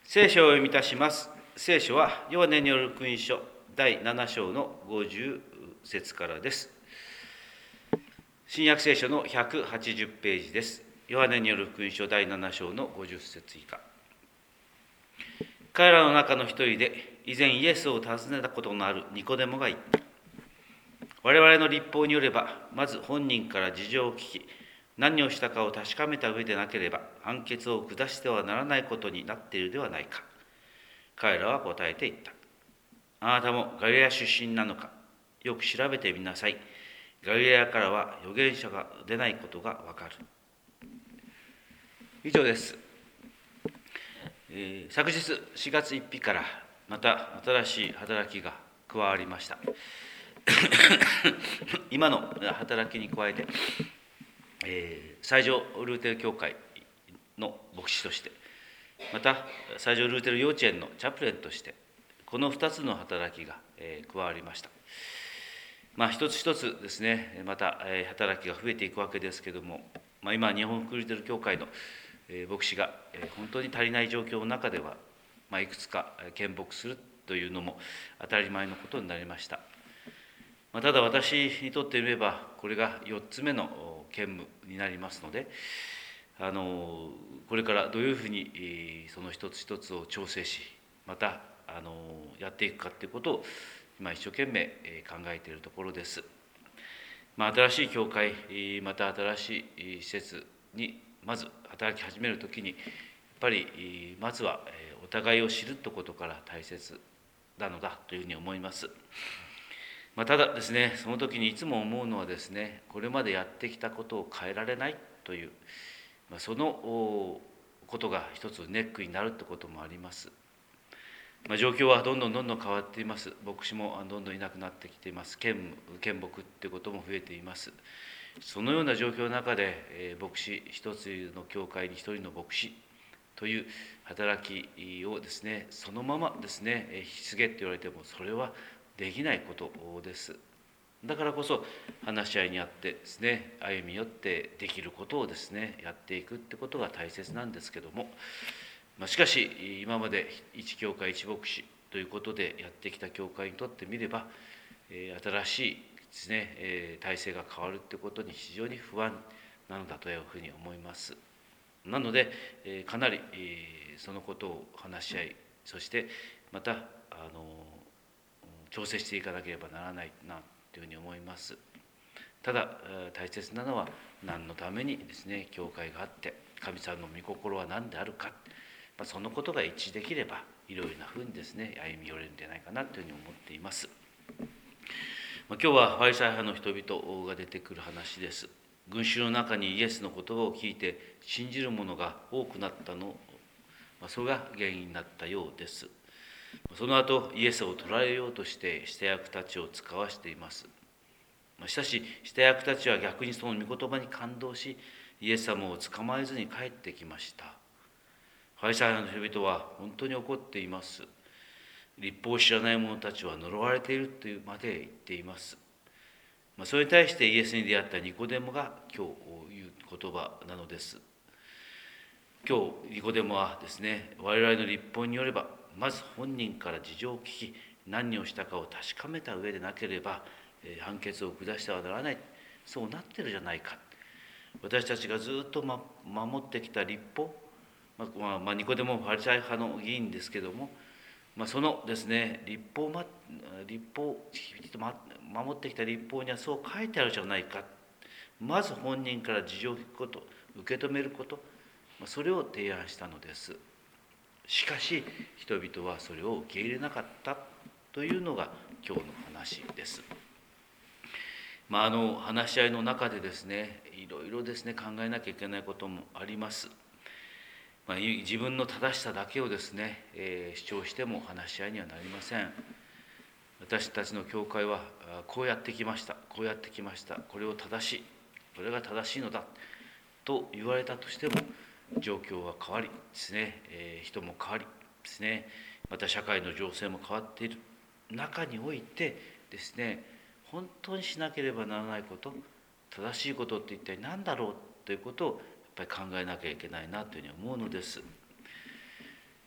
聖書を読みいたします。聖書はヨハネによる福音書第7章の50節からです。新約聖書の180ページです。ヨハネによる福音書第7章の50節以下。彼らの中の一人で以前イエスを訪ねたことのあるニコデモが言った。我々の律法によれば、まず本人から事情を聞き、何をしたかを確かめた上でなければ、判決を下してはならないことになっているではないか。彼らは答えて言った。あなたもガリレア出身なのか。よく調べてみなさい。ガリレアからは預言者が出ないことがわかる。以上です。昨日4月1日からまた新しい働きが加わりました。今の働きに加えて、西条ルーテル教会の牧師として、また西条ルーテル幼稚園のチャプレンとして、この2つの働きが加わりました。一つ一つですね、また働きが増えていくわけですけれども、今日本福音ルーテル教会の牧師が本当に足りない状況の中では、いくつか献牧するというのも当たり前のことになりました。ただ私にとってみれば、これが4つ目の兼務になりますので、これからどういうふうにその一つ一つを調整し、またやっていくかということを今一生懸命考えているところです。新しい教会、また新しい施設にまず働き始めるときに、やっぱりまずはお互いを知るということから大切なのだというふうに思います。ただですね、その時にいつも思うのはですね、これまでやってきたことを変えられないという、そのことが一つネックになるということもあります。状況はどんどん変わっています。牧師もどんどんいなくなってきています。献牧っていうことも増えています。そのような状況の中で、牧師一つの教会に一人の牧師という働きをですね、そのままですね、引き継げって言われても、それはできないことです。だからこそ話し合いにあってですね、歩み寄ってできることをですね、やっていくってことが大切なんですけども、しかし今まで一教会一牧師ということでやってきた教会にとってみれば、新しいですね、体制が変わるってことに非常に不安なのだというふうに思います。なのでかなりそのことを話し合い、そしてまた調整していかなければならないなというふうに思います。ただ大切なのは、何のためにですね教会があって、神様の御心は何であるか、そのことが一致できれば、いろいろなふうにですね歩み寄れるんじゃないかなというふうに思っています。今日はファリサイ派の人々が出てくる話です。群衆の中にイエスの言葉を聞いて信じる者が多くなったの、それが原因になったようです。その後イエスを捕らえようとして下役たちを使わしています。しかし下役たちは逆にその御言葉に感動し、イエス様を捕まえずに帰ってきました。ファリサイ派の人々は本当に怒っています。律法を知らない者たちは呪われているというまで言っています。それに対してイエスに出会ったニコデモが今日言う言葉なのです。今日ニコデモはですね、我々の律法によれば、まず本人から事情を聞き、何をしたかを確かめた上でなければ判決を下してはならない、そうなってるじゃないか。私たちがずっと守ってきた律法、ニコデモファリサイ派の議員ですけども、そのですね律法を守ってきた律法にはそう書いてあるじゃないか。まず本人から事情を聞くこと、受け止めること、それを提案したのです。しかし人々はそれを受け入れなかったというのが今日の話です。話し合いの中でですね、いろいろですね考えなきゃいけないこともあります。自分の正しさだけをですね、主張しても話し合いにはなりません。私たちの教会はこうやってきました、こうやってきました、これを正しい、これが正しいのだと言われたとしても、状況は変わりですね、人も変わりですね、また社会の情勢も変わっている中においてですね、本当にしなければならないこと、正しいことって一体何だろうということをやっぱり考えなきゃいけないなというふうに思うのです。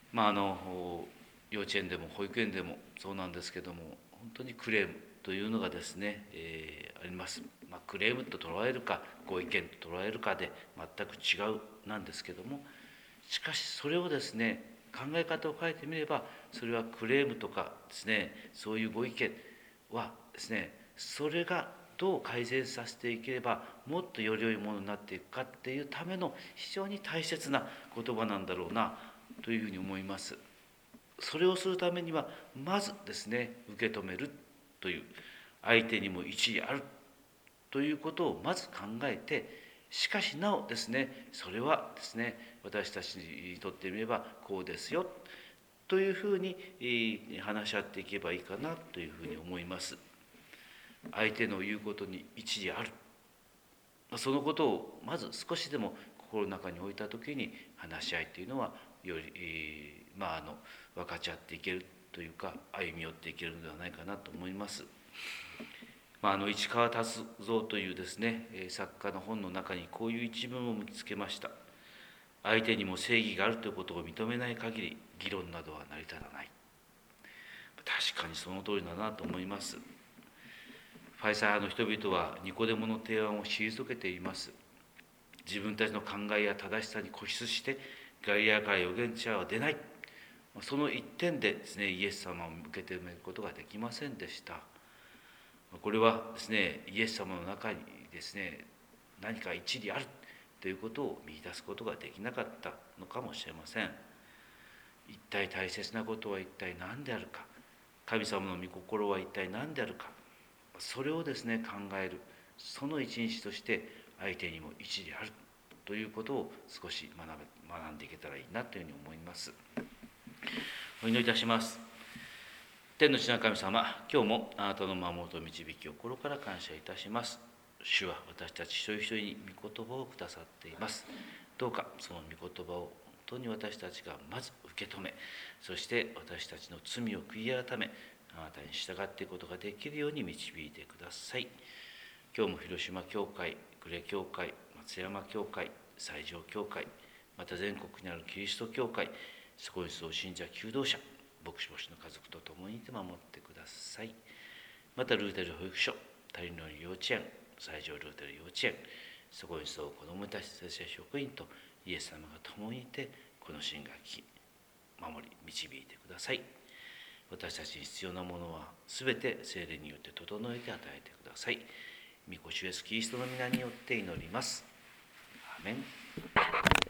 幼稚園でも保育園でもそうなんですけども、本当にクレームというのがですね、あります。クレームと捉えるかご意見と捉えるかで全く違うなんですけども、しかしそれをですね、考え方を変えてみれば、それはクレームとかですね、そういうご意見はですね、それがどう改善させていければもっとより良いものになっていくかっていうための非常に大切な言葉なんだろうなというふうに思います。それをするためにはまずですね、受け止めるという、相手にも一理あるということをまず考えて、しかしなおですね、それはですね、私たちにとってみればこうですよというふうに話し合っていけばいいかなというふうに思います。相手の言うことに一理ある、そのことをまず少しでも心の中に置いた時に、話し合いというのはより、分かち合っていけるというか、歩み寄っていけるのではないかなと思います。市川達三というですね、作家の本の中にこういう一文を見つけました。相手にも正義があるということを認めない限り、議論などは成り立たない。確かにその通りだなと思います。ファイサー派の人々はニコデモの提案を退けています。自分たちの考えや正しさに固執してガリレアから預言者は出ない、その一点でですね、イエス様を受け止めることができませんでした。これはですね、イエス様の中にですね、何か一理あるということを見出すことができなかったのかもしれません。一体大切なことは一体何であるか、神様の御心は一体何であるか、それをですね、考える、その一日として相手にも一理あるということを少し学んでいけたらいいなというふうに思います。お祈りいたします。天の父なる神様、今日もあなたの守りと導きを心から感謝いたします。主は私たち一人一人に御言葉をくださっています。どうかその御言葉を本当に私たちがまず受け止め、そして私たちの罪を悔い改め、あなたに従っていくことができるように導いてください。今日も広島教会、呉教会、松山教会、西条教会、また全国にあるキリスト教会、そこに集う信者求道者、牧師の家族と共にいて守ってください。またルーテル保育所、谷の幼稚園、西条ルーテル幼稚園、そこに集う子どもたち、先生職員とイエス様が共にいて、この新学期守り導いてください。私たちに必要なものはすべて聖霊によって整えて与えてください。御子主イエスキリストの皆によって祈ります。アーメン。